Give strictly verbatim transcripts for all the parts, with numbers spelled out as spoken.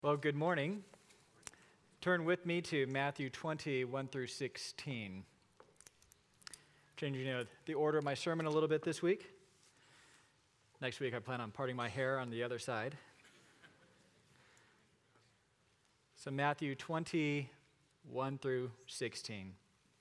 Well, good morning. Turn with me to Matthew twenty, one through sixteen. Changing you know, the order of my sermon a little bit this week. Next week I plan on parting my hair on the other side. So Matthew twenty, one through sixteen.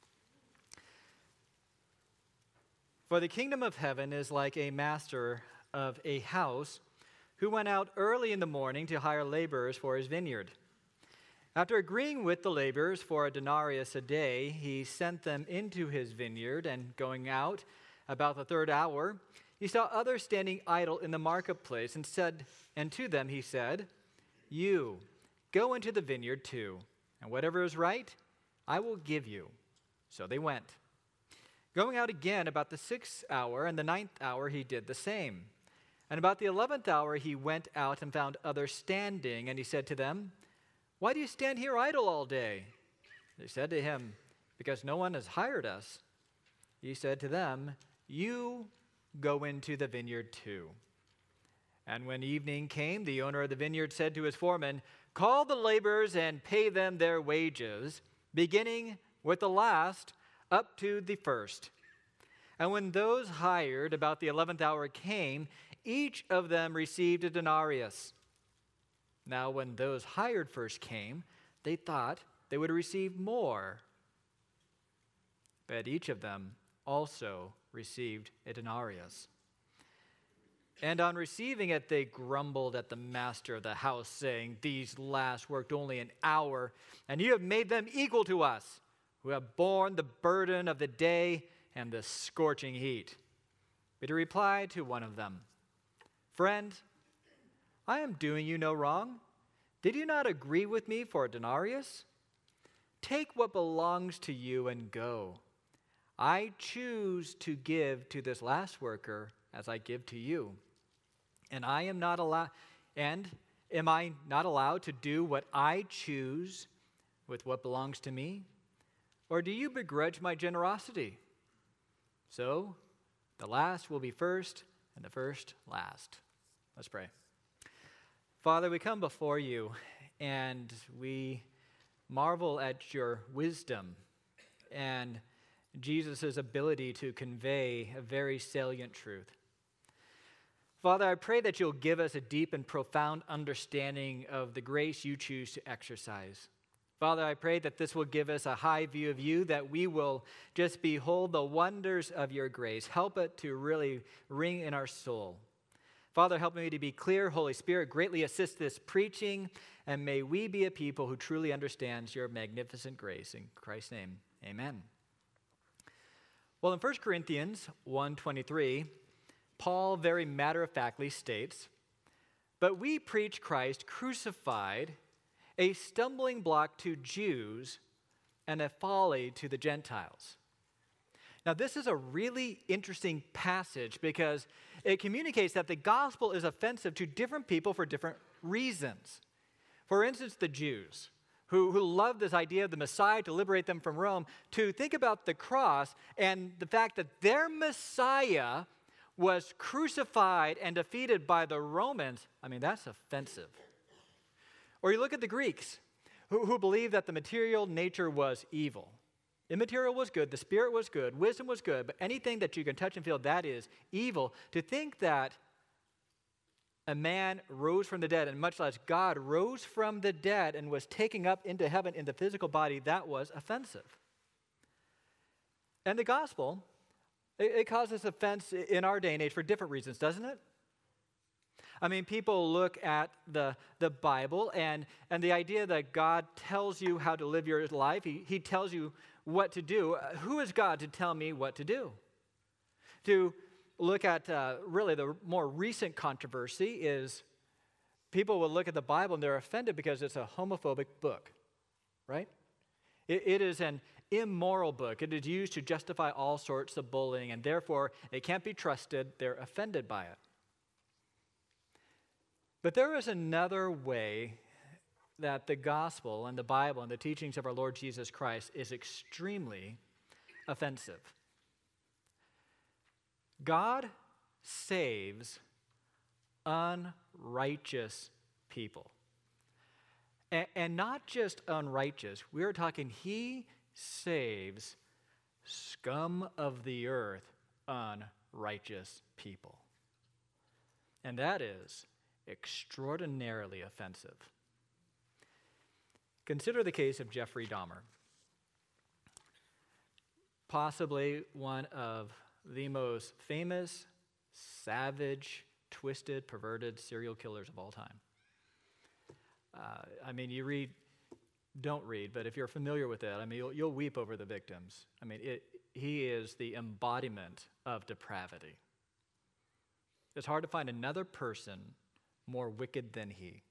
For the kingdom of heaven is like a master of a house who went out early in the morning to hire laborers for his vineyard. After agreeing with the laborers for a denarius a day, he sent them into his vineyard, and going out about the third hour, he saw others standing idle in the marketplace, and said, and to them he said, "You, go into the vineyard too, and whatever is right, I will give you." So they went. Going out again about the sixth hour and the ninth hour, he did the same. And about the eleventh hour he went out and found others standing, and he said to them, "Why do you stand here idle all day?" They said to him, "Because no one has hired us." He said to them, "You go into the vineyard too." And when evening came, the owner of the vineyard said to his foreman, "Call the laborers and pay them their wages, beginning with the last up to the first." And when those hired about the eleventh hour came, each of them received a denarius. Now when those hired first came, they thought they would receive more. But each of them also received a denarius. And on receiving it, they grumbled at the master of the house, saying, "These last worked only an hour, and you have made them equal to us, who have borne the burden of the day and the scorching heat." But he replied to one of them, "Friend, I am doing you no wrong. Did you not agree with me for a denarius? Take what belongs to you and go. I choose to give to this last worker as I give to you. And I am not allowed, and am I not allowed to do what I choose with what belongs to me? Or do you begrudge my generosity? So the last will be first, and the first last." Let's pray. Father, we come before you, and we marvel at your wisdom and Jesus' ability to convey a very salient truth. Father, I pray that you'll give us a deep and profound understanding of the grace you choose to exercise. Father, I pray that this will give us a high view of you, that we will just behold the wonders of your grace. Help it to really ring in our soul. Father, help me to be clear. Holy Spirit, greatly assist this preaching, and may we be a people who truly understands your magnificent grace. In Christ's name, amen. Well, in First Corinthians one twenty-three, Paul very matter-of-factly states, "But we preach Christ crucified, a stumbling block to Jews and a folly to the Gentiles." Now, this is a really interesting passage because it communicates that the gospel is offensive to different people for different reasons. For instance, the Jews, who, who love this idea of the Messiah to liberate them from Rome, to think about the cross and the fact that their Messiah was crucified and defeated by the Romans. I mean, that's offensive. Or you look at the Greeks, who, who believed that the material nature was evil. Immaterial was good, the spirit was good, wisdom was good, but anything that you can touch and feel, that is evil. To think that a man rose from the dead, and much less God rose from the dead and was taken up into heaven in the physical body, that was offensive. And the gospel, it, it causes offense in our day and age for different reasons, doesn't it? I mean, people look at the, the Bible and, and the idea that God tells you how to live your life. He, he tells you what to do. Who is God to tell me what to do? To look at uh, really the more recent controversy is people will look at the Bible and they're offended because it's a homophobic book, right? It, it is an immoral book. It is used to justify all sorts of bullying, and therefore it can't be trusted. They're offended by it. But there is another way that the gospel and the Bible and the teachings of our Lord Jesus Christ is extremely offensive. God saves unrighteous people. And, and not just unrighteous. We are talking he saves scum of the earth, unrighteous people. And that is extraordinarily offensive. Consider the case of Jeffrey Dahmer, possibly one of the most famous, savage, twisted, perverted serial killers of all time. Uh, I mean, you read, don't read, but if you're familiar with it, I mean, you'll, you'll weep over the victims. I mean, it, he is the embodiment of depravity. It's hard to find another person more wicked than he.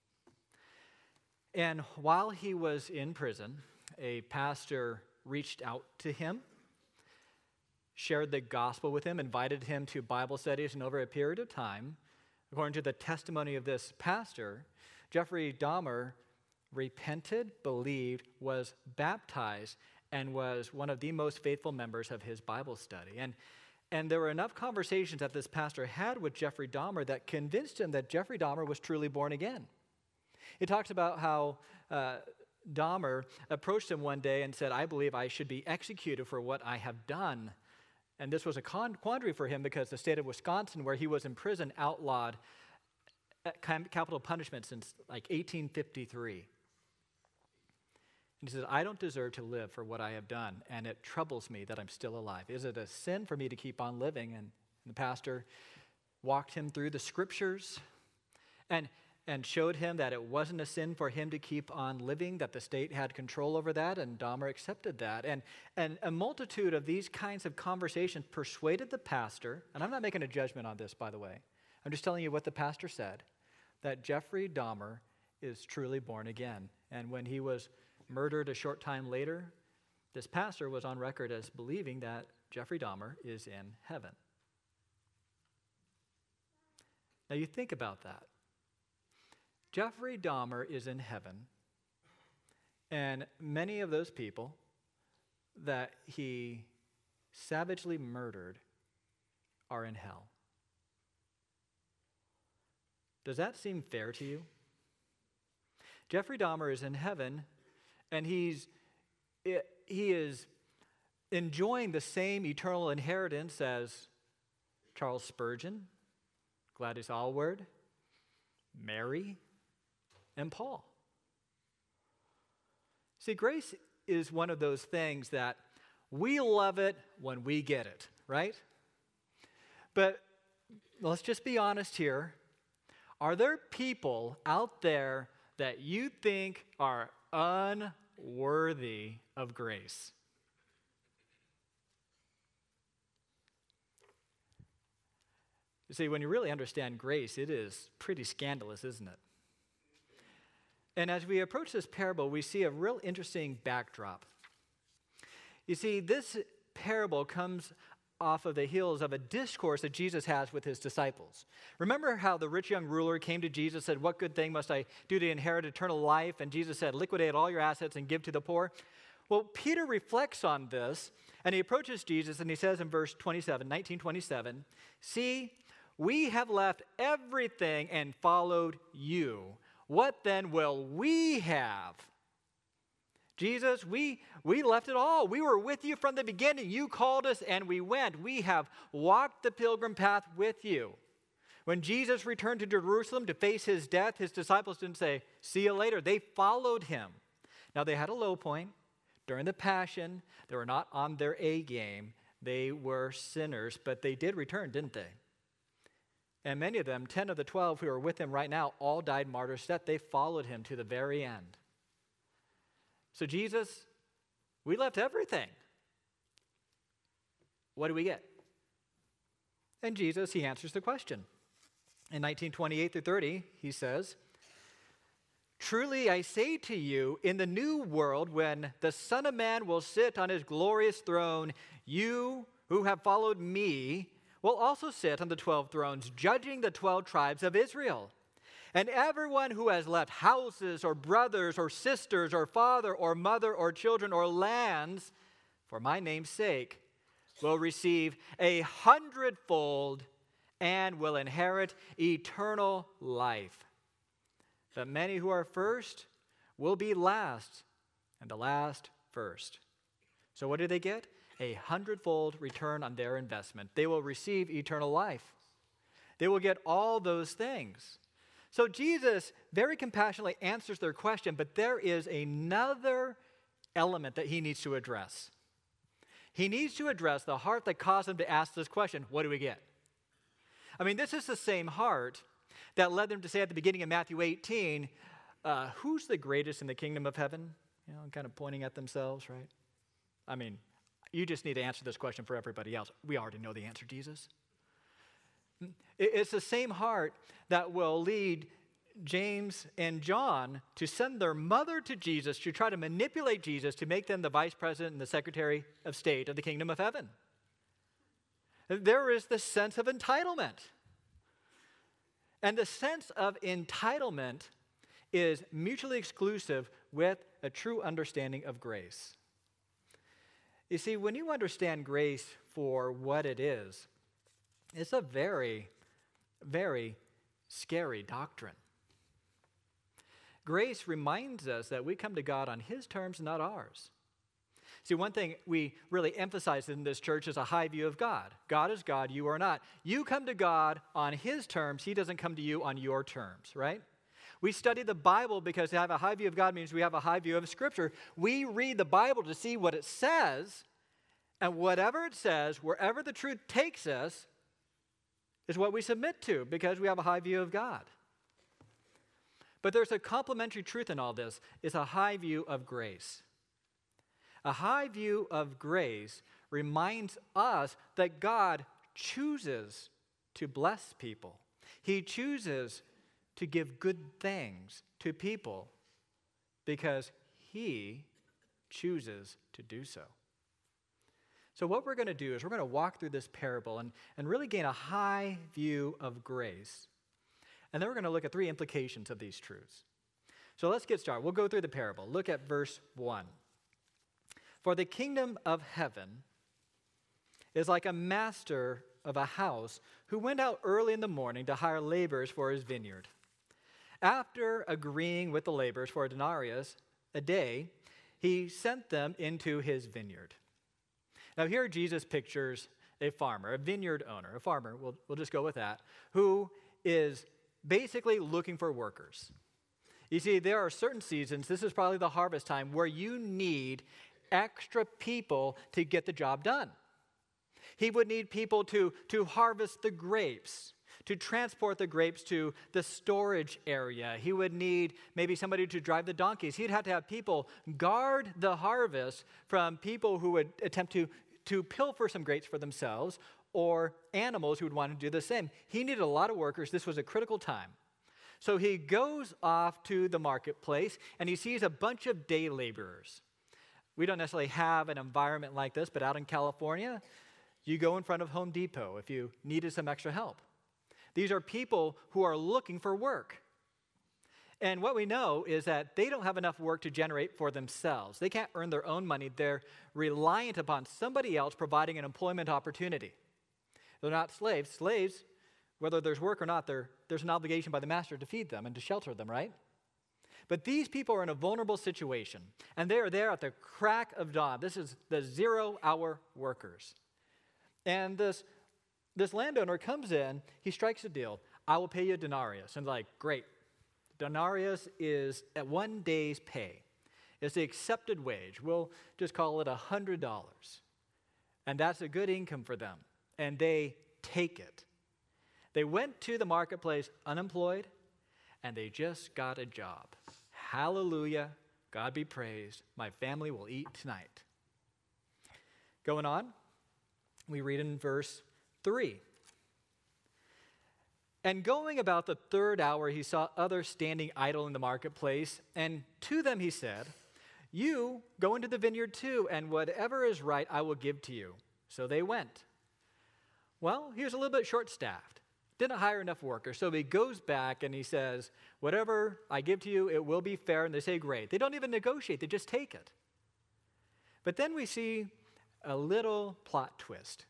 And while he was in prison, a pastor reached out to him, shared the gospel with him, invited him to Bible studies, and over a period of time, according to the testimony of this pastor, Jeffrey Dahmer repented, believed, was baptized, and was one of the most faithful members of his Bible study. And, and there were enough conversations that this pastor had with Jeffrey Dahmer that convinced him that Jeffrey Dahmer was truly born again. He talks about how uh, Dahmer approached him one day and said, "I believe I should be executed for what I have done." And this was a quandary for him because the state of Wisconsin, where he was in prison, outlawed capital punishment since like eighteen fifty-three. And he says, "I don't deserve to live for what I have done, and it troubles me that I'm still alive. Is it a sin for me to keep on living?" And the pastor walked him through the scriptures and, and showed him that it wasn't a sin for him to keep on living, that the state had control over that, and Dahmer accepted that. And, and a multitude of these kinds of conversations persuaded the pastor, and I'm not making a judgment on this, by the way. I'm just telling you what the pastor said, that Jeffrey Dahmer is truly born again. And when he was murdered a short time later, this pastor was on record as believing that Jeffrey Dahmer is in heaven. Now you think about that. Jeffrey Dahmer is in heaven, and many of those people that he savagely murdered are in hell. Does that seem fair to you? Jeffrey Dahmer is in heaven, and he's he is enjoying the same eternal inheritance as Charles Spurgeon, Gladys Aylward, Mary, and Paul. See, grace is one of those things that we love it when we get it, right? But let's just be honest here. Are there people out there that you think are unworthy of grace? You see, when you really understand grace, it is pretty scandalous, isn't it? And as we approach this parable, we see a real interesting backdrop. You see, this parable comes off of the heels of a discourse that Jesus has with his disciples. Remember how the rich young ruler came to Jesus and said, "What good thing must I do to inherit eternal life?" And Jesus said, "Liquidate all your assets and give to the poor." Well, Peter reflects on this, and he approaches Jesus, and he says in verse twenty-seven, nineteen twenty-seven, "See, we have left everything and followed you. What then will we have?" Jesus, we, we left it all. We were with you from the beginning. You called us and we went. We have walked the pilgrim path with you. When Jesus returned to Jerusalem to face his death, his disciples didn't say, "See you later." They followed him. Now, they had a low point. During the Passion, they were not on their A game. They were sinners, but they did return, didn't they? And many of them, ten of the twelve who are with him right now, all died martyr's death. They followed him to the very end. So Jesus, we left everything. What do we get? And Jesus, he answers the question. In nineteen twenty-eight through thirty, he says, "Truly I say to you, in the new world, when the Son of Man will sit on his glorious throne, you who have followed me will also sit on the twelve thrones, judging the twelve tribes of Israel. And everyone who has left houses or brothers or sisters or father or mother or children or lands for my name's sake will receive a hundredfold and will inherit eternal life. But many who are first will be last, and the last first. So what do they get? A hundredfold return on their investment. They will receive eternal life. They will get all those things. So Jesus very compassionately answers their question, but there is another element that he needs to address. He needs to address the heart that caused him to ask this question, what do we get? I mean, this is the same heart that led them to say at the beginning of Matthew eighteen, uh, who's the greatest in the kingdom of heaven? You know, kind of pointing at themselves, right? I mean, you just need to answer this question for everybody else. We already know the answer, Jesus. It's the same heart that will lead James and John to send their mother to Jesus to try to manipulate Jesus to make them the vice president and the secretary of state of the kingdom of heaven. There is the sense of entitlement. And the sense of entitlement is mutually exclusive with a true understanding of grace. You see, when you understand grace for what it is, it's a very, very scary doctrine. Grace reminds us that we come to God on his terms, not ours. See, one thing we really emphasize in this church is a high view of God. God is God, you are not. You come to God on his terms, he doesn't come to you on your terms, right? We study the Bible because to have a high view of God means we have a high view of Scripture. We read the Bible to see what it says, and whatever it says, wherever the truth takes us, is what we submit to because we have a high view of God. But there's a complementary truth in all this. It's a high view of grace. A high view of grace reminds us that God chooses to bless people. He chooses to give good things to people because he chooses to do so. So what we're going to do is we're going to walk through this parable and, and really gain a high view of grace. And then we're going to look at three implications of these truths. So let's get started. We'll go through the parable. Look at verse one. For the kingdom of heaven is like a master of a house who went out early in the morning to hire laborers for his vineyard. After agreeing with the laborers for a denarius a day, he sent them into his vineyard. Now here Jesus pictures a farmer, a vineyard owner, a farmer, we'll, we'll just go with that, who is basically looking for workers. You see, there are certain seasons, this is probably the harvest time, where you need extra people to get the job done. He would need people to, to harvest the grapes, to transport the grapes to the storage area. He would need maybe somebody to drive the donkeys. He'd have to have people guard the harvest from people who would attempt to, to pilfer some grapes for themselves or animals who would want to do the same. He needed a lot of workers. This was a critical time. So he goes off to the marketplace and he sees a bunch of day laborers. We don't necessarily have an environment like this, but out in California, you go in front of Home Depot if you needed some extra help. These are people who are looking for work. And what we know is that they don't have enough work to generate for themselves. They can't earn their own money. They're reliant upon somebody else providing an employment opportunity. They're not slaves. Slaves, whether there's work or not, there's an obligation by the master to feed them and to shelter them, right? But these people are in a vulnerable situation, and they are there at the crack of dawn. This is the zero-hour workers. And this, this landowner comes in, he strikes a deal. I will pay you a denarius. And like, great. Denarius is at one day's pay. It's the accepted wage. We'll just call it one hundred dollars. And that's a good income for them. And they take it. They went to the marketplace unemployed, and they just got a job. Hallelujah. God be praised. My family will eat tonight. Going on, we read in verse three. And going about the third hour, he saw others standing idle in the marketplace, and to them he said, you go into the vineyard too, and whatever is right I will give to you. So they went. Well, he was a little bit short-staffed. Didn't hire enough workers. So he goes back and he says, whatever I give to you, it will be fair. And they say, great. They don't even negotiate. They just take it. But then we see a little plot twist.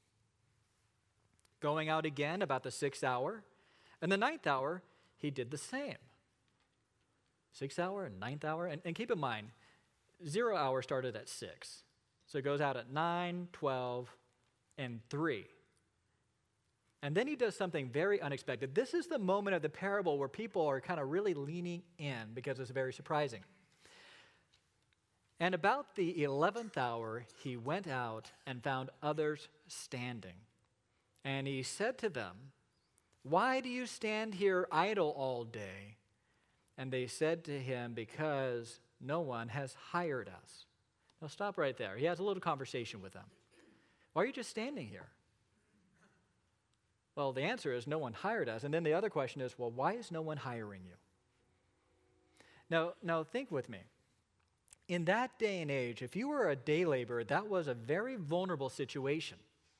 Going out again about the sixth hour. And the ninth hour, he did the same. sixth hour, and ninth hour. And, and keep in mind, zero hour started at six. So it goes out at nine, twelve, and three. And then he does something very unexpected. This is the moment of the parable where people are kind of really leaning in because it's very surprising. And about the eleventh hour, he went out and found others standing. And he said to them, "Why do you stand here idle all day?" And they said to him, "Because no one has hired us." Now stop right there. He has a little conversation with them. "Why are you just standing here?" Well, the answer is no one hired us. And then the other question is, well, why is no one hiring you? Now, now think with me. In that day and age, if you were a day laborer, that was a very vulnerable situation.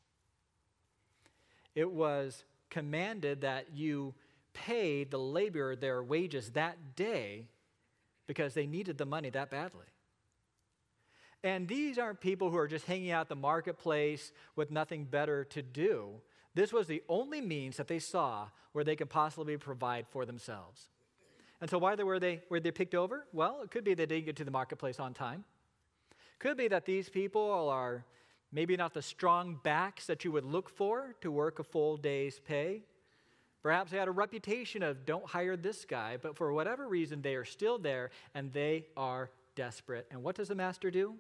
It was commanded that you pay the laborer their wages that day because they needed the money that badly. And these aren't people who are just hanging out the marketplace with nothing better to do. This was the only means that they saw where they could possibly provide for themselves. And so why were they, were they picked over? Well, it could be they didn't get to the marketplace on time. Could be that these people are maybe not the strong backs that you would look for to work a full day's pay. Perhaps they had a reputation of don't hire this guy, but for whatever reason, they are still there and they are desperate. And what does the master do?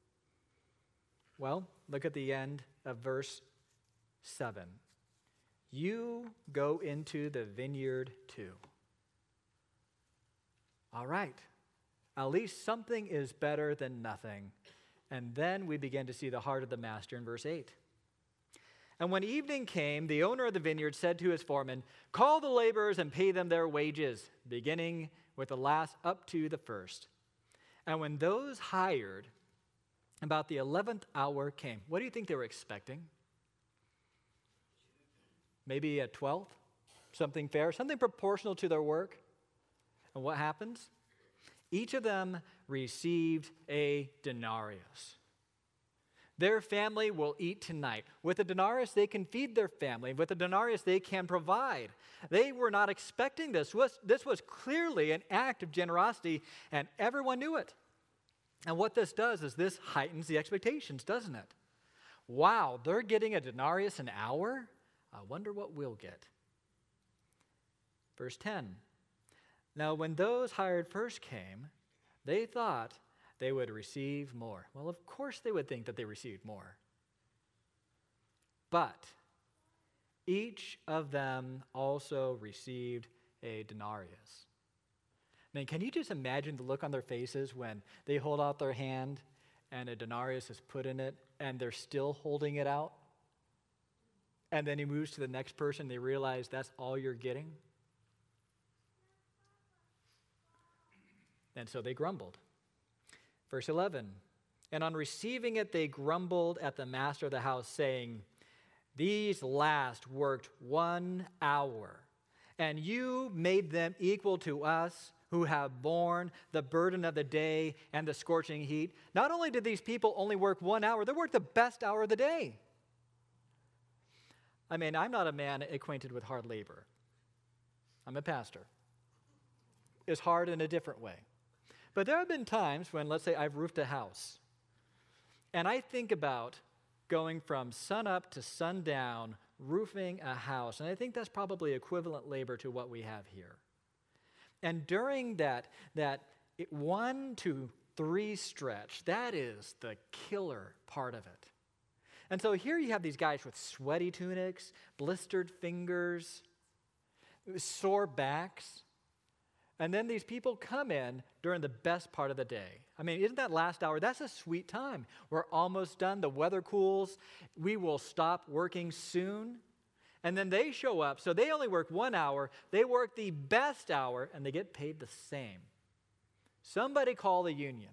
Well, look at the end of verse seven. You go into the vineyard too. All right, at least something is better than nothing. And then we begin to see the heart of the master in verse eight. And when evening came, the owner of the vineyard said to his foreman, "Call the laborers and pay them their wages, beginning with the last up to the first." And when those hired, about the eleventh hour came. What do you think they were expecting? Maybe a twelfth, something fair, something proportional to their work. And what happens? Each of them received a denarius. Their family will eat tonight. With a denarius, they can feed their family. With a denarius, they can provide. They were not expecting this. This was clearly an act of generosity, and everyone knew it. And what this does is this heightens the expectations, doesn't it? Wow, they're getting a denarius an hour? I wonder what we'll get. Verse ten. Now, when those hired first came, they thought they would receive more. Well, of course they would think that they received more. But each of them also received a denarius. I mean, can you just imagine the look on their faces when they hold out their hand and a denarius is put in it and they're still holding it out? And then he moves to the next person, they realize that's all you're getting? And so they grumbled. Verse eleven, and on receiving it, they grumbled at the master of the house, saying, "These last worked one hour, and you made them equal to us who have borne the burden of the day and the scorching heat." Not only did these people only work one hour, they worked the best hour of the day. I mean, I'm not a man acquainted with hard labor. I'm a pastor. It's hard in a different way. But there have been times when, let's say, I've roofed a house, and I think about going from sun up to sundown, roofing a house, and I think that's probably equivalent labor to what we have here. And during that, that one to three stretch, that is the killer part of it. And so here you have these guys with sweaty tunics, blistered fingers, sore backs. And then these people come in during the best part of the day. I mean, isn't that last hour? That's a sweet time. We're almost done. The weather cools. We will stop working soon. And then they show up. So they only work one hour. They work the best hour, and they get paid the same. Somebody call the union.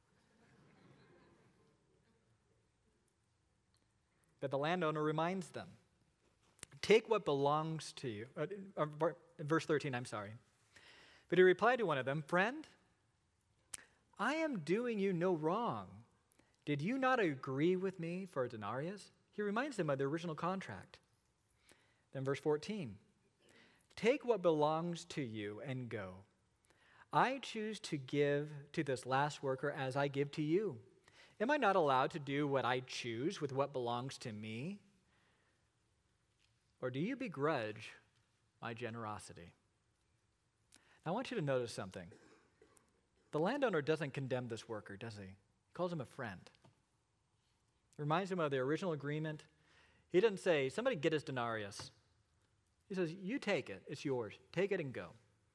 But the landowner reminds them, "Take what belongs to you." Uh, uh, verse thirteen, I'm sorry. But he replied to one of them, "Friend, I am doing you no wrong. Did you not agree with me for a denarius?" He reminds them of the original contract. Then verse fourteen, "Take what belongs to you and go. I choose to give to this last worker as I give to you. Am I not allowed to do what I choose with what belongs to me? Or do you begrudge my generosity? Now, I want you to notice something. The landowner doesn't condemn this worker, does he? He calls him a friend. It reminds him of the original agreement. He doesn't say, somebody get his denarius. He says, you take it. It's yours. Take it and go.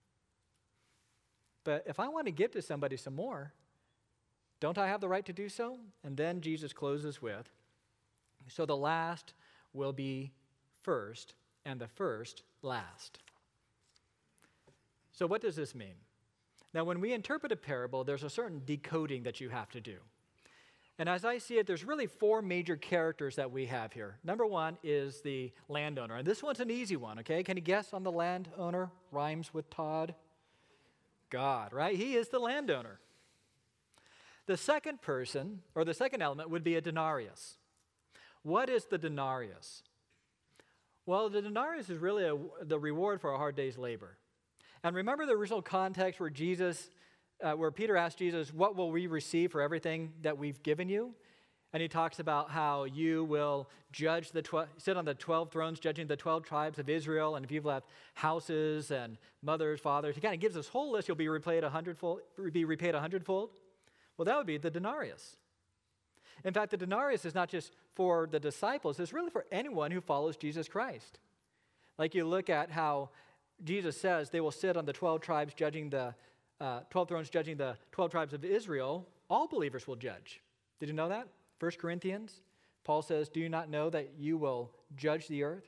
But if I want to give to somebody some more, don't I have the right to do so? And then Jesus closes with, so the last will be first, and the first last. So what does this mean? Now, when we interpret a parable, there's a certain decoding that you have to do. And as I see it, there's really four major characters that we have here. Number one is the landowner. And this one's an easy one, okay? Can you guess on the landowner? Rhymes with Todd. God, right? He is the landowner. The second person, or the second element, would be a denarius. What is the denarius? Well, the denarius is really a, the reward for a hard day's labor. And remember the original context where Jesus, uh, where Peter asked Jesus, what will we receive for everything that we've given you? And he talks about how you will judge the tw- sit on the twelve thrones, judging the twelve tribes of Israel. And if you've left houses and mothers, fathers, he kind of gives this whole list. You'll be repaid a hundredfold. Be repaid a hundredfold. Well, that would be the denarius. In fact, the denarius is not just for the disciples; it's really for anyone who follows Jesus Christ. Like you look at how Jesus says they will sit on the twelve tribes, judging the uh, twelve thrones, judging the twelve tribes of Israel. All believers will judge. Did you know that? First Corinthians, Paul says, do you not know that you will judge the earth?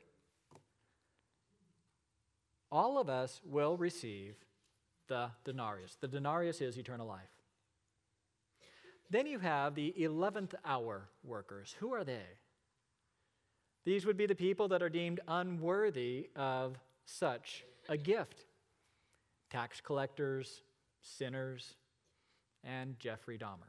All of us will receive the denarius. The denarius is eternal life. Then you have the eleventh hour workers. Who are they? These would be the people that are deemed unworthy of such a gift. Tax collectors, sinners, and Jeffrey Dahmer.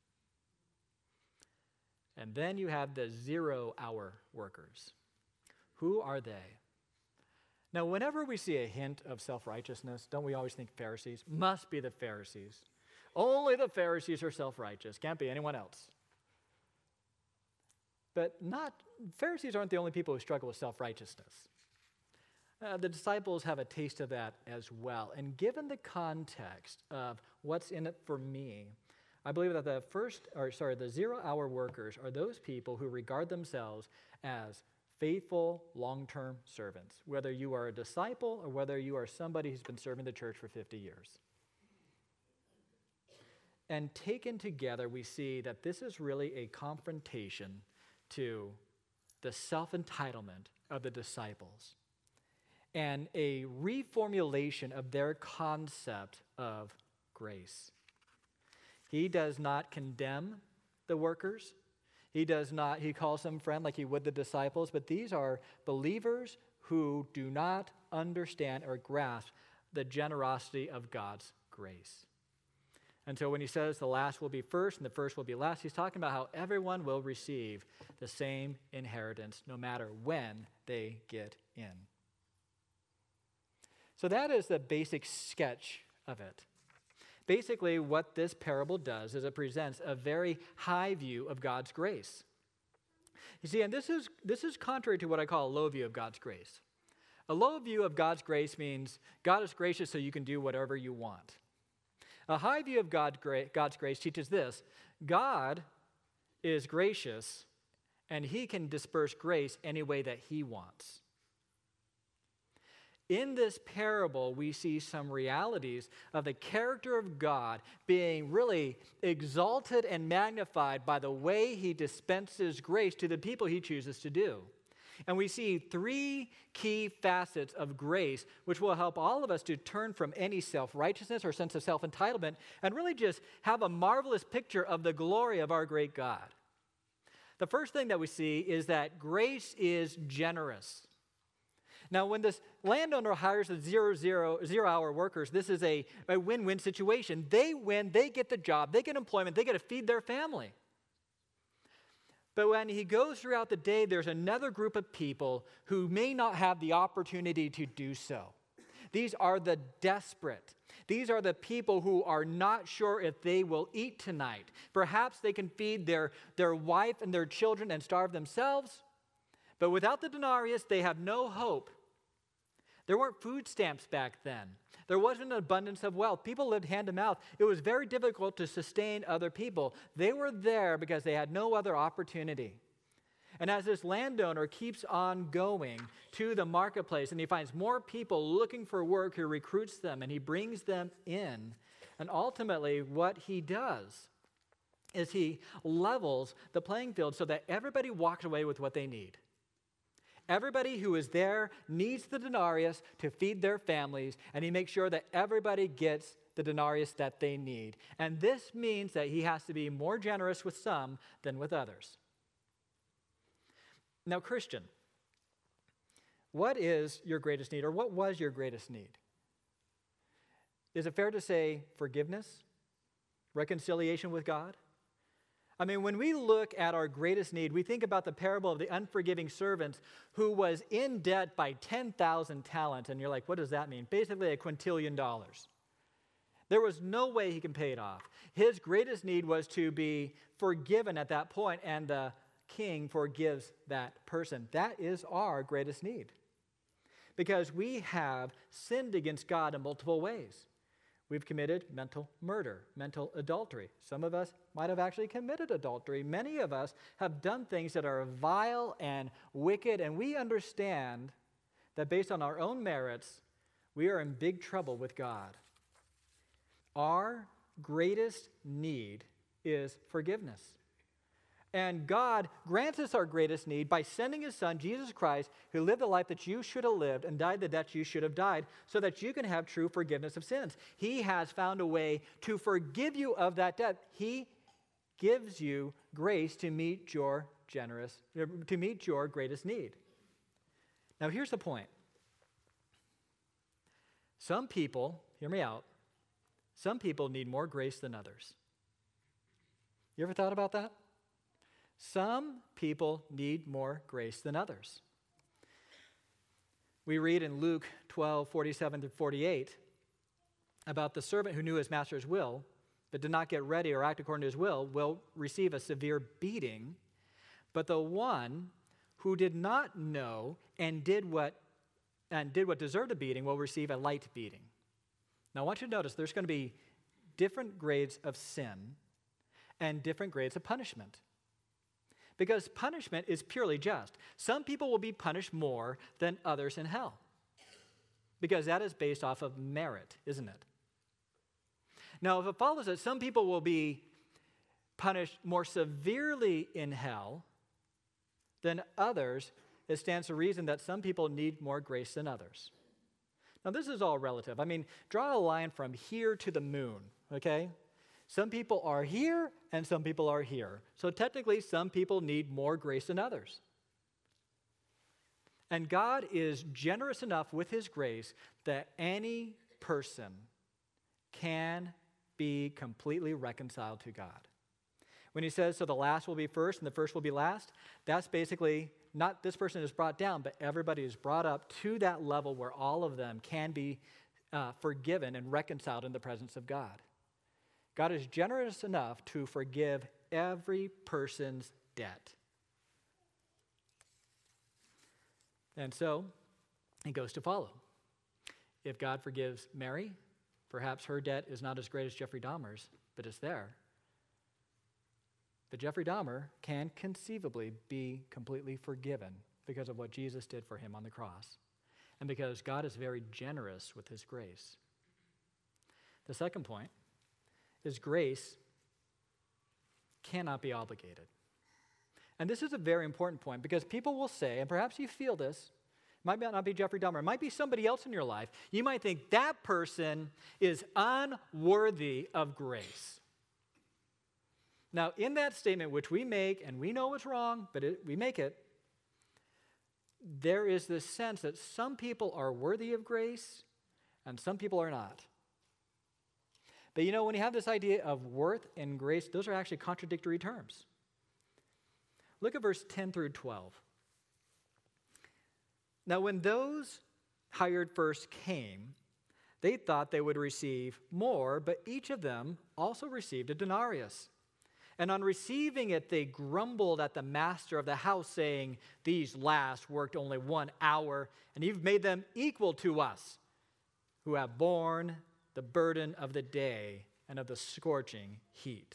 And then you have the zero-hour workers. Who are they? Now, whenever we see a hint of self-righteousness, don't we always think Pharisees? Must be the Pharisees. Only the Pharisees are self-righteous. Can't be anyone else. But not Pharisees aren't the only people who struggle with self-righteousness. Uh, the disciples have a taste of that as well. And given the context of what's in it for me, I believe that the first, or sorry, the zero-hour workers are those people who regard themselves as faithful, long-term servants, whether you are a disciple or whether you are somebody who's been serving the church for fifty years. And taken together, we see that this is really a confrontation to the self-entitlement of the disciples and a reformulation of their concept of grace. He does not condemn the workers. He does not, he calls them friend like he would the disciples, but these are believers who do not understand or grasp the generosity of God's grace. And so when he says the last will be first and the first will be last, he's talking about how everyone will receive the same inheritance no matter when they get in. So that is the basic sketch of it. Basically, what this parable does is it presents a very high view of God's grace. You see, and this is, this is contrary to what I call a low view of God's grace. A low view of God's grace means God is gracious so you can do whatever you want. A high view of God, God's grace teaches this: God is gracious and he can disperse grace any way that he wants. In this parable, we see some realities of the character of God being really exalted and magnified by the way he dispenses grace to the people he chooses to do. And we see three key facets of grace, which will help all of us to turn from any self-righteousness or sense of self-entitlement and really just have a marvelous picture of the glory of our great God. The first thing that we see is that grace is generous. Now, when this landowner hires the zero, zero, zero-hour workers, this is a, a win-win situation. They win, they get the job, they get employment, they get to feed their family. But when he goes throughout the day, there's another group of people who may not have the opportunity to do so. These are the desperate. These are the people who are not sure if they will eat tonight. Perhaps they can feed their, their wife and their children and starve themselves, but without the denarius, they have no hope. There weren't food stamps back then. There wasn't an abundance of wealth. People lived hand to mouth. It was very difficult to sustain other people. They were there because they had no other opportunity. And as this landowner keeps on going to the marketplace and he finds more people looking for work, he recruits them and he brings them in. And ultimately what he does is he levels the playing field so that everybody walks away with what they need. Everybody who is there needs the denarius to feed their families, and he makes sure that everybody gets the denarius that they need. And this means that he has to be more generous with some than with others. Now, Christian, what is your greatest need, or what was your greatest need? Is it fair to say forgiveness, reconciliation with God? I mean, when we look at our greatest need, we think about the parable of the unforgiving servant who was in debt by ten thousand talents. And you're like, what does that mean? Basically a quintillion dollars. There was no way he can pay it off. His greatest need was to be forgiven at that point, and the king forgives that person. That is our greatest need. Because we have sinned against God in multiple ways. We've committed mental murder, mental adultery. Some of us might have actually committed adultery. Many of us have done things that are vile and wicked, and we understand that based on our own merits, we are in big trouble with God. Our greatest need is forgiveness. And God grants us our greatest need by sending his son, Jesus Christ, who lived the life that you should have lived and died the death you should have died, so that you can have true forgiveness of sins. He has found a way to forgive you of that debt. He gives you grace to meet your generous, to meet your greatest need. Now, here's the point. Some people, hear me out, some people need more grace than others. You ever thought about that? Some people need more grace than others. We read in Luke twelve, forty-seven to forty-eight about the servant who knew his master's will, but did not get ready or act according to his will, will receive a severe beating. But the one who did not know and did what and did what deserved a beating will receive a light beating. Now I want you to notice there's going to be different grades of sin and different grades of punishment. Because punishment is purely just. Some people will be punished more than others in hell. Because that is based off of merit, isn't it? Now, if it follows that some people will be punished more severely in hell than others, it stands to reason that some people need more grace than others. Now, this is all relative. I mean, draw a line from here to the moon, okay? Some people are here and some people are here. So technically, some people need more grace than others. And God is generous enough with his grace that any person can be completely reconciled to God. When he says, so the last will be first and the first will be last, that's basically not this person is brought down, but everybody is brought up to that level where all of them can be uh, forgiven and reconciled in the presence of God. God is generous enough to forgive every person's debt. And so, it goes to follow. If God forgives Mary, perhaps her debt is not as great as Jeffrey Dahmer's, but it's there. But Jeffrey Dahmer can conceivably be completely forgiven because of what Jesus did for him on the cross, and because God is very generous with his grace. The second point is grace cannot be obligated. And this is a very important point because people will say, and perhaps you feel this, it might not be Jeffrey Dahmer, it might be somebody else in your life. You might think that person is unworthy of grace. Now, in that statement, which we make, and we know it's wrong, but it, we make it, there is this sense that some people are worthy of grace and some people are not. But you know, when you have this idea of worth and grace, those are actually contradictory terms. Look at verse ten through twelve. Now, when those hired first came, They thought they would receive more, but each of them also received a denarius. And on receiving it, they grumbled at the master of the house, saying, 'These last worked only one hour, and you've made them equal to us, who have borne the burden of the day and of the scorching heat.'"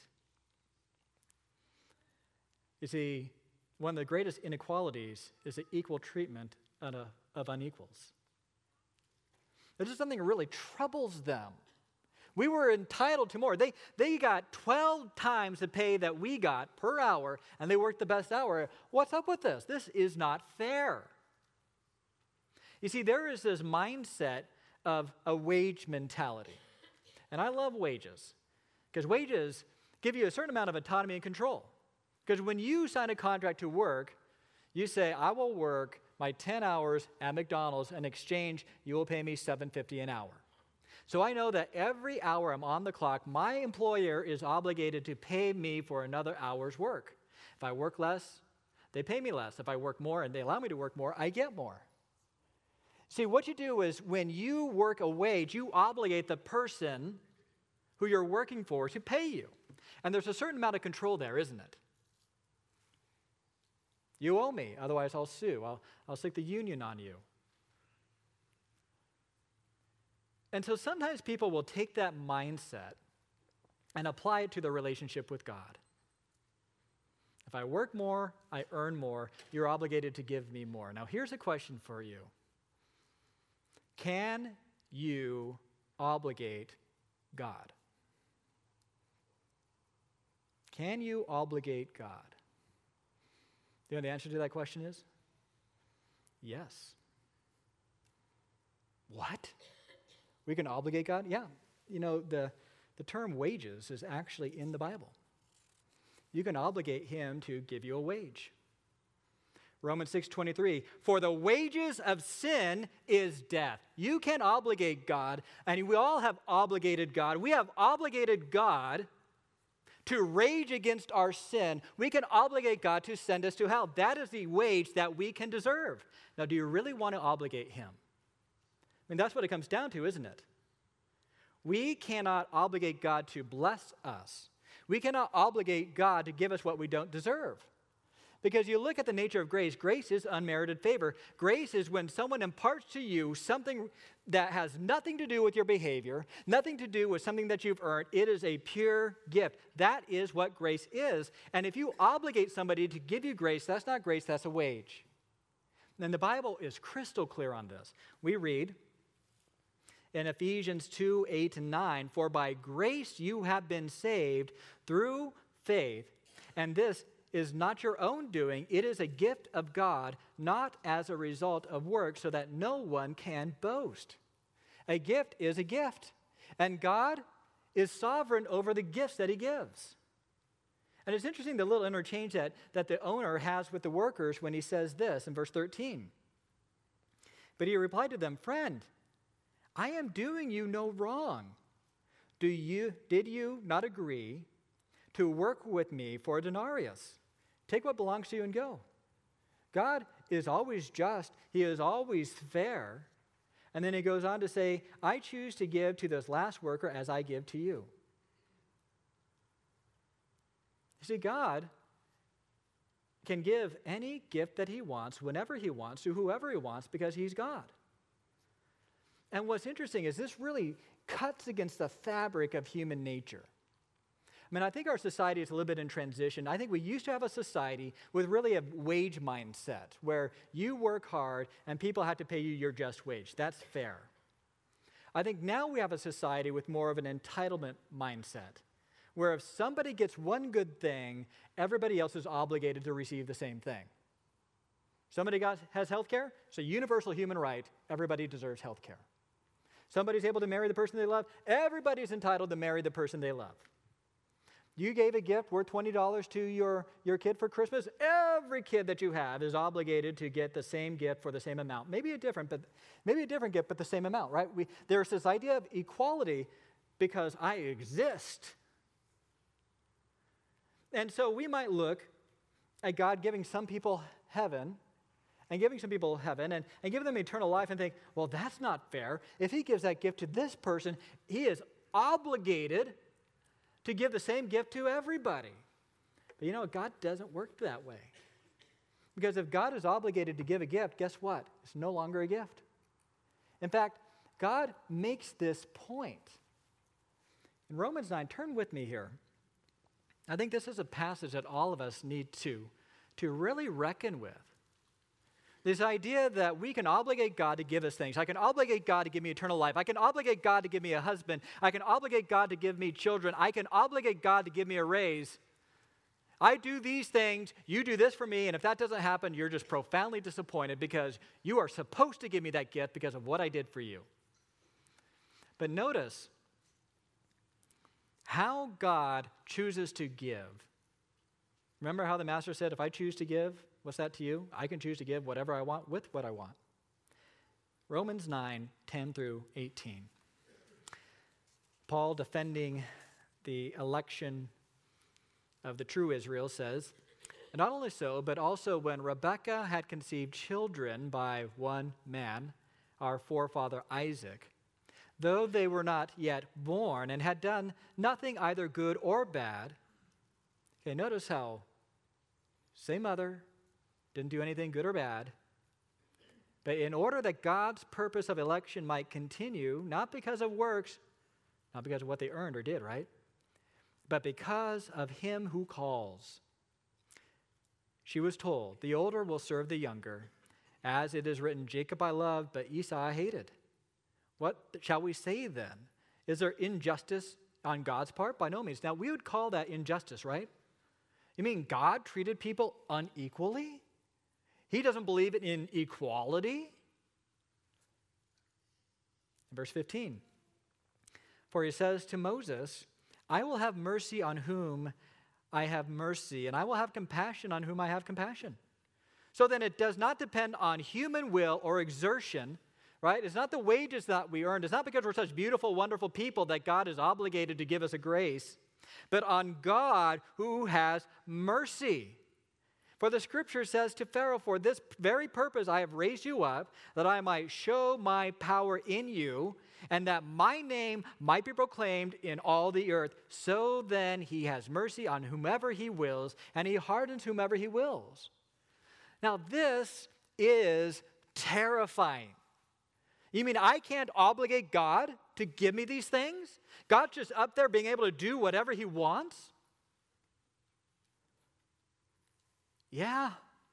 You see, one of the greatest inequalities is the equal treatment of, of unequals. This is something that really troubles them. We were entitled to more. They, they got twelve times the pay that we got per hour, and they worked the best hour. What's up with this? This is not fair. You see, there is this mindset of a wage mentality. And I love wages, because wages give you a certain amount of autonomy and control. Because when you sign a contract to work, you say, "I will work my ten hours at McDonald's. In exchange, you will pay me seven dollars and fifty cents an hour." So I know that every hour I'm on the clock, my employer is obligated to pay me for another hour's work. If I work less, they pay me less. If I work more and they allow me to work more, I get more. See, what you do is when you work a wage, you obligate the person who you're working for to pay you. And there's a certain amount of control there, isn't it? You owe me, otherwise I'll sue. I'll, I'll stick the union on you. And so sometimes people will take that mindset and apply it to their relationship with God. If I work more, I earn more. You're obligated to give me more. Now, here's a question for you. Can you obligate God? Can you obligate God? Do you know the answer to that question is? Yes. What? We can obligate God? Yeah. You know, the, the term wages is actually in the Bible. You can obligate him to give you a wage. Romans six twenty-three, "For the wages of sin is death." You can obligate God, and we all have obligated God. We have obligated God to rage against our sin. We can obligate God to send us to hell. That is the wage that we can deserve. Now, do you really want to obligate him? I mean, that's what it comes down to, isn't it? We cannot obligate God to bless us. We cannot obligate God to give us what we don't deserve. Because you look at the nature of grace, grace is unmerited favor. Grace is when someone imparts to you something that has nothing to do with your behavior, nothing to do with something that you've earned. It is a pure gift. That is what grace is. And if you obligate somebody to give you grace, that's not grace, that's a wage. And the Bible is crystal clear on this. We read in Ephesians two, eight and nine, "For by grace you have been saved through faith, and this is not your own doing. It is a gift of God, not as a result of work, so that no one can boast." A gift is a gift, and God is sovereign over the gifts that he gives. And it's interesting the little interchange that, that the owner has with the workers when he says this in verse thirteen. "But he replied to them, 'Friend, I am doing you no wrong. Do you, did you not agree to work with me for a denarius? Take what belongs to you and go.' God is always just. He is always fair. And then he goes on to say, 'I choose to give to this last worker as I give to you.'" You see, God can give any gift that he wants, whenever he wants, to whoever he wants, because he's God. And what's interesting is this really cuts against the fabric of human nature. I mean, I think our society is a little bit in transition. I think we used to have a society with really a wage mindset where you work hard and people have to pay you your just wage. That's fair. I think now we have a society with more of an entitlement mindset where if somebody gets one good thing, everybody else is obligated to receive the same thing. Somebody got, has health care, it's a universal human right. Everybody deserves health care. Somebody's able to marry the person they love, everybody's entitled to marry the person they love. You gave a gift worth twenty dollars to your, your kid for Christmas. Every kid that you have is obligated to get the same gift for the same amount. Maybe a different, but maybe a different gift, but the same amount, right? We, there's this idea of equality because I exist. And so we might look at God giving some people heaven and giving some people heaven and, and giving them eternal life and think, well, that's not fair. If he gives that gift to this person, he is obligated to give the same gift to everybody. But you know, God doesn't work that way. Because if God is obligated to give a gift, guess what? It's no longer a gift. In fact, God makes this point. In Romans nine, turn with me here. I think this is a passage that all of us need to, to really reckon with. This idea that we can obligate God to give us things. I can obligate God to give me eternal life. I can obligate God to give me a husband. I can obligate God to give me children. I can obligate God to give me a raise. I do these things, you do this for me, and if that doesn't happen, you're just profoundly disappointed because you are supposed to give me that gift because of what I did for you. But notice how God chooses to give. Remember how the master said, if I choose to give, what's that to you? I can choose to give whatever I want with what I want. Romans nine, ten through eighteen. Paul, defending the election of the true Israel, says, and not only so, but also when Rebekah had conceived children by one man, our forefather Isaac, though they were not yet born and had done nothing either good or bad. Okay, notice how same mother, didn't do anything good or bad. But in order that God's purpose of election might continue, not because of works, not because of what they earned or did, right? But because of him who calls. She was told, the older will serve the younger. As it is written, Jacob I loved, but Esau I hated. What shall we say then? Is there injustice on God's part? By no means. Now, we would call that injustice, right? You mean God treated people unequally? He doesn't believe in equality? Verse fifteen. For he says to Moses, I will have mercy on whom I have mercy, and I will have compassion on whom I have compassion. So then it does not depend on human will or exertion, right? It's not the wages that we earned. It's not because we're such beautiful, wonderful people that God is obligated to give us a grace, but on God who has mercy. For the scripture says to Pharaoh, for this very purpose I have raised you up, that I might show my power in you, and that my name might be proclaimed in all the earth. So then he has mercy on whomever he wills, and he hardens whomever he wills. Now this is terrifying. You mean I can't obligate God to give me these things? God's just up there being able to do whatever he wants? Yeah.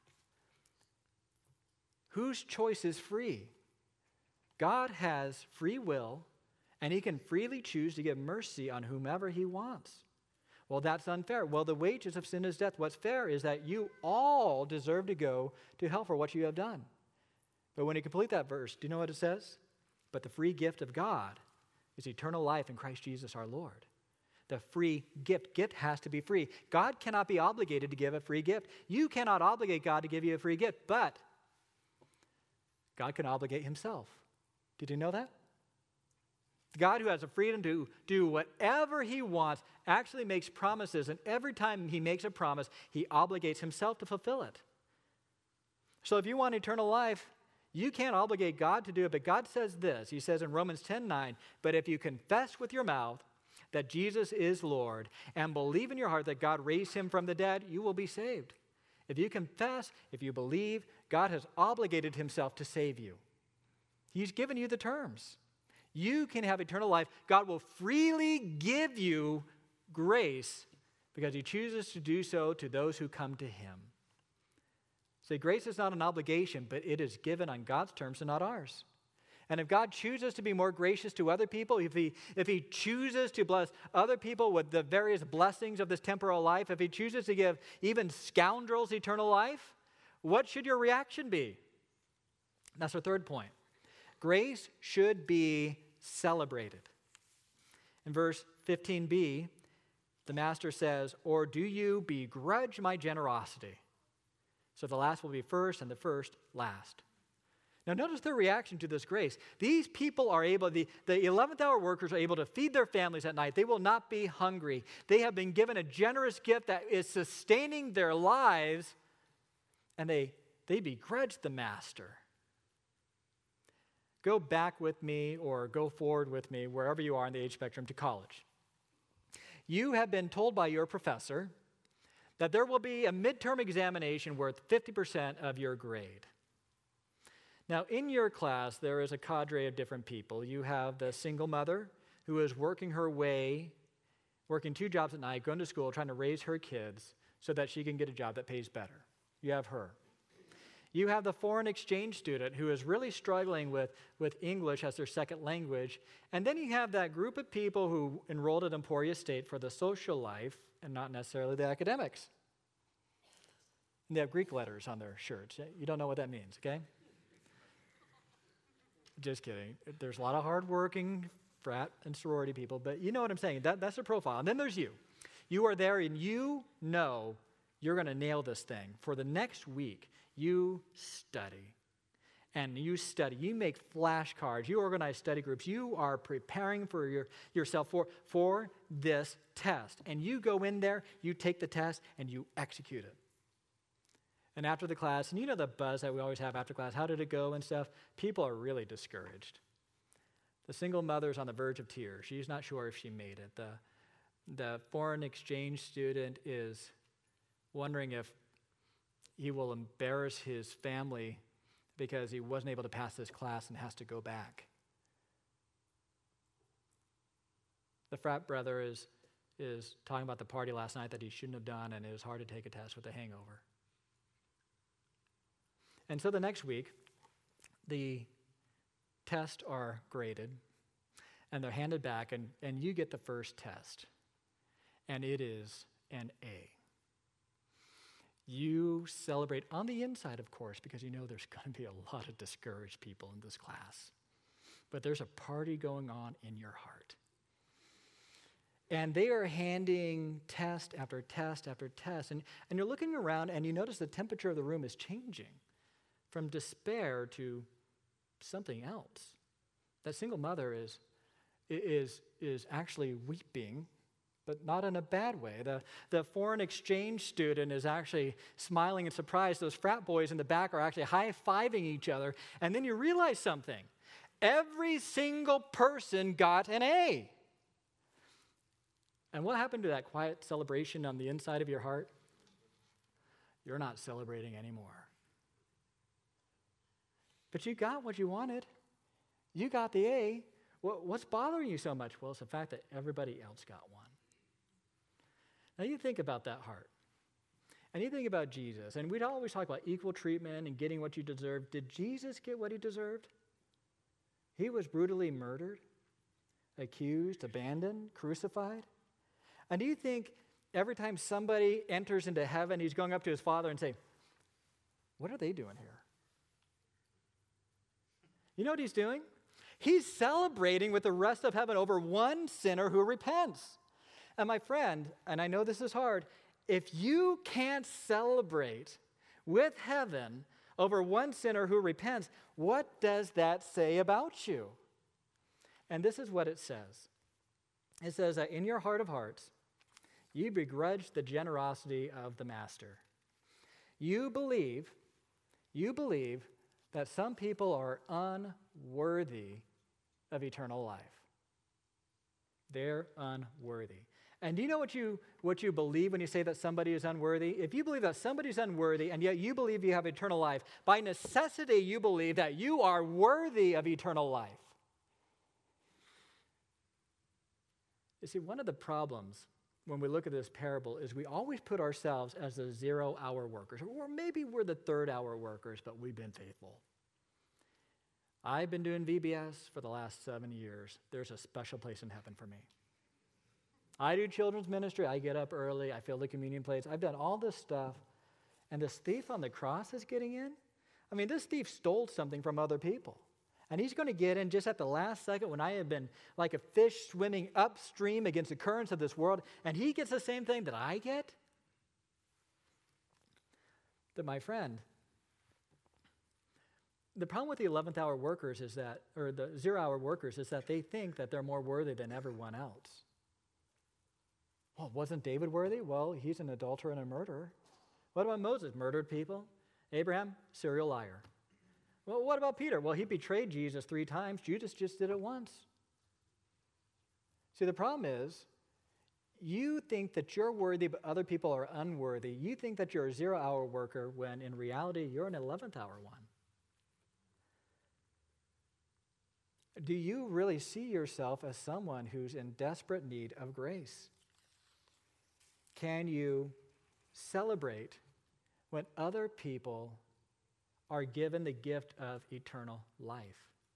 Whose choice is free? God has free will, and he can freely choose to give mercy on whomever he wants. Well, that's unfair. Well, the wages of sin is death. What's fair is that you all deserve to go to hell for what you have done. But when you complete that verse, do you know what it says? But the free gift of God is eternal life in Christ Jesus our Lord. The free gift. Gift has to be free. God cannot be obligated to give a free gift. You cannot obligate God to give you a free gift, but God can obligate himself. Did you know that? God, who has the freedom to do whatever he wants, actually makes promises, and every time he makes a promise, he obligates himself to fulfill it. So if you want eternal life, you can't obligate God to do it, but God says this. He says in Romans ten nine, but if you confess with your mouth that Jesus is Lord and believe in your heart that God raised him from the dead, you will be saved. If you confess, if you believe, God has obligated himself to save you. He's given you the terms. You can have eternal life. God will freely give you grace because he chooses to do so to those who come to him. See, grace is not an obligation, but it is given on God's terms and not ours. And if God chooses to be more gracious to other people, if he, if he chooses to bless other people with the various blessings of this temporal life, if he chooses to give even scoundrels eternal life, what should your reaction be? That's our third point. Grace should be celebrated. In verse fifteen b, the master says, or do you begrudge my generosity? So the last will be first and the first last. Now notice their reaction to this grace. These people are able, the, the eleventh hour workers are able to feed their families at night. They will not be hungry. They have been given a generous gift that is sustaining their lives, and they, They begrudged the master. Go back with me or go forward with me, wherever you are in the age spectrum, to college. You have been told by your professor that there will be a midterm examination worth fifty percent of your grade. Now, in your class, there is a cadre of different people. You have the single mother who is working her way, working two jobs at night, going to school, trying to raise her kids so that she can get a job that pays better. You have her. You have the foreign exchange student who is really struggling with, with English as their second language. And then you have that group of people who enrolled at Emporia State for the social life and not necessarily the academics. And they have Greek letters on their shirts. You don't know what that means, okay? Just kidding. There's a lot of hardworking frat and sorority people, but you know what I'm saying. That, that's a profile. And then there's you. You are there and you know you're going to nail this thing. For the next week, you study. And you study. You make flashcards. You organize study groups. You are preparing for your, yourself for, for this test. And you go in there, you take the test, and you execute it. And after the class, and you know the buzz that we always have after class, how did it go and stuff? People are really discouraged. The single mother's on the verge of tears. She's not sure if she made it. The, the foreign exchange student is wondering if he will embarrass his family because he wasn't able to pass this class and has to go back. The frat brother is, is talking about the party last night that he shouldn't have done, and it was hard to take a test with a hangover. And so the next week, the tests are graded, and they're handed back, and, and you get the first test, and it is an A. You celebrate on the inside, of course, because you know there's going to be a lot of discouraged people in this class. But there's a party going on in your heart. And they are handing test after test after test. And, and you're looking around, and you notice the temperature of the room is changing from despair to something else. That single mother is, is, is actually weeping, but not in a bad way. The, the foreign exchange student is actually smiling in surprise. Those frat boys in the back are actually high-fiving each other. And then you realize something. Every single person got an A. And what happened to that quiet celebration on the inside of your heart? You're not celebrating anymore. But you got what you wanted. You got the A. What's bothering you so much? Well, it's the fact that everybody else got one. Now you think about that heart. And you think about Jesus. And we'd always talk about equal treatment and getting what you deserve. Did Jesus get what he deserved? He was brutally murdered, accused, abandoned, crucified. And do you think every time somebody enters into heaven, he's going up to his Father and saying, what are they doing here? You know what he's doing? He's celebrating with the rest of heaven over one sinner who repents. And my friend, and I know this is hard, if you can't celebrate with heaven over one sinner who repents, what does that say about you? And this is what it says. It says that in your heart of hearts, you begrudge the generosity of the master. You believe, you believe that some people are unworthy of eternal life. They're unworthy. And do you know what you, what you believe when you say that somebody is unworthy? If you believe that somebody's unworthy and yet you believe you have eternal life, by necessity you believe that you are worthy of eternal life. You see, one of the problems when we look at this parable is we always put ourselves as the zero-hour workers. Or maybe we're the third-hour workers, but we've been faithful. I've been doing V B S for the last seven years. There's a special place in heaven for me. I do children's ministry. I get up early. I fill the communion plates. I've done all this stuff. And this thief on the cross is getting in? I mean, this thief stole something from other people. And he's going to get in just at the last second when I have been like a fish swimming upstream against the currents of this world, and he gets the same thing that I get? But my friend, the problem with the eleventh hour workers is that, or the zero-hour workers, is that they think that they're more worthy than everyone else. Well, wasn't David worthy? Well, he's an adulterer and a murderer. What about Moses? Murdered people. Abraham, serial liar. Well, what about Peter? Well, he betrayed Jesus three times. Judas just did it once. See, the problem is, you think that you're worthy, but other people are unworthy. You think that you're a zero-hour worker when in reality you're an eleventh-hour one. Do you really see yourself as someone who's in desperate need of grace? Can you celebrate when other people are given the gift of eternal life?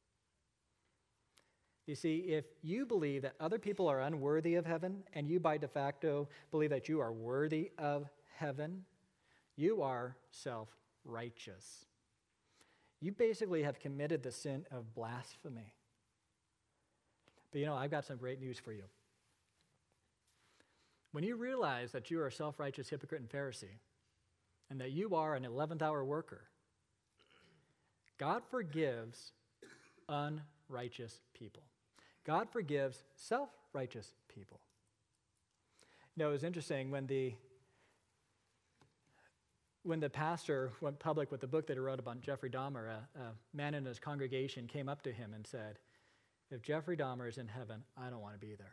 You see, if you believe that other people are unworthy of heaven, and you by de facto believe that you are worthy of heaven, you are self-righteous. You basically have committed the sin of blasphemy. But you know, I've got some great news for you. When you realize that you are a self-righteous hypocrite and Pharisee, and that you are an eleventh-hour worker, God forgives unrighteous people. God forgives self-righteous people. You know, it was interesting when the when the pastor went public with the book that he wrote about Jeffrey Dahmer, a, a man in his congregation came up to him and said, "If Jeffrey Dahmer is in heaven, I don't want to be there."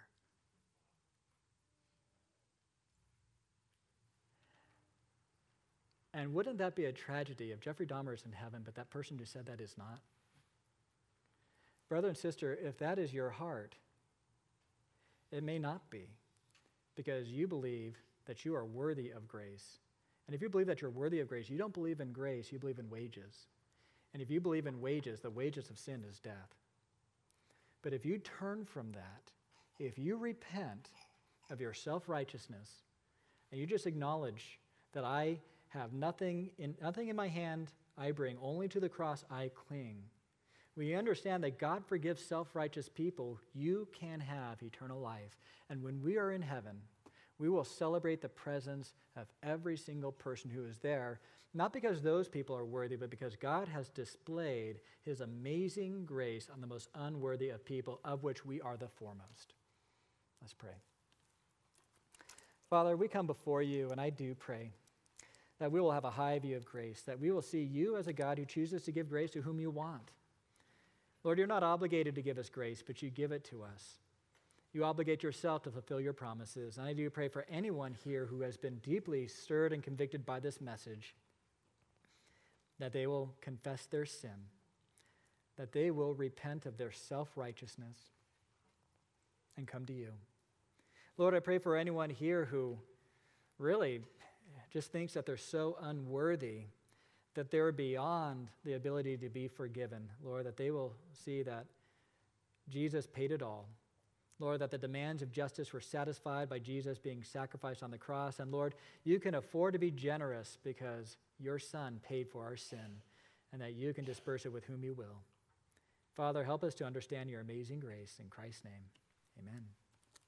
And wouldn't that be a tragedy if Jeffrey Dahmer is in heaven, but that person who said that is not? Brother and sister, if that is your heart, it may not be, because you believe that you are worthy of grace. And if you believe that you're worthy of grace, you don't believe in grace, you believe in wages. And if you believe in wages, the wages of sin is death. But if you turn from that, if you repent of your self-righteousness, and you just acknowledge that I have nothing in, nothing in my hand I bring, only to the cross I cling, when you understand that God forgives self-righteous people, you can have eternal life. And when we are in heaven, we will celebrate the presence of every single person who is there, not because those people are worthy, but because God has displayed his amazing grace on the most unworthy of people, of which we are the foremost. Let's pray. Father, we come before you, and I do pray that we will have a high view of grace, that we will see you as a God who chooses to give grace to whom you want. Lord, you're not obligated to give us grace, but you give it to us. You obligate yourself to fulfill your promises. And I do pray for anyone here who has been deeply stirred and convicted by this message, that they will confess their sin, that they will repent of their self-righteousness and come to you. Lord, I pray for anyone here who really just thinks that they're so unworthy, that they're beyond the ability to be forgiven. Lord, that they will see that Jesus paid it all. Lord, that the demands of justice were satisfied by Jesus being sacrificed on the cross. And Lord, you can afford to be generous because your Son paid for our sin, and that you can disperse it with whom you will. Father, help us to understand your amazing grace. In Christ's name, amen.